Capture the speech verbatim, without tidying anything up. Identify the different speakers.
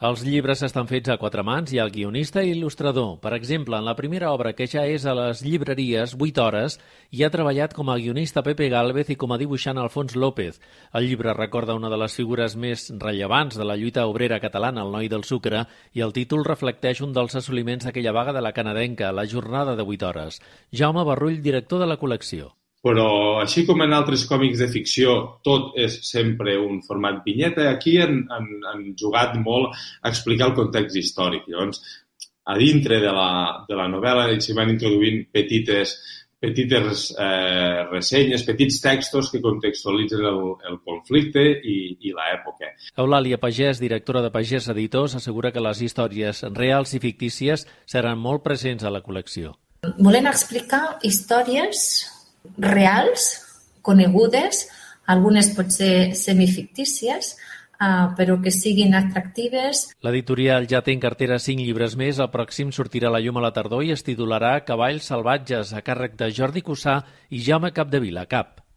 Speaker 1: Els llibres estan fets a quatre mans, hi ha el guionista i il·lustrador. Per exemple, en la primera obra, que ja és a les llibreries, vuit hores, hi ha treballat com a guionista Pepe Gálvez i com a dibuixant Alfons López. El llibre recorda una de les figures més rellevants de la lluita obrera catalana, el noi del sucre, i el títol reflecteix un dels assoliments d'aquella vaga de la canadenca, la jornada de vuit hores. Jaume Barrull, director de la col·lecció.
Speaker 2: Però, així com en altres còmics de ficció, tot és sempre un format vinyeta, aquí han, han, han jugat molt a explicar el context històric. Llavors, a dintre de la, de la novel·la s'hi van introduint petites, petites eh, ressenyes, petits textos que contextualitzen el, el conflicte i, i l'època.
Speaker 1: Eulàlia Pagès, directora de Pagès Editors, assegura que les històries reals i fictícies seran molt presents a la col·lecció.
Speaker 3: Volem explicar històries reals, conegudes, algunes potser semifictícies, uh, però que siguin atractives.
Speaker 1: L'editorial ja té en cartera cinc llibres més, el pròxim sortirà a la llum a la tardor i es titularà Cavalls salvatges, a càrrec de Jordi Cussà i Jaume Capdevila, Cap.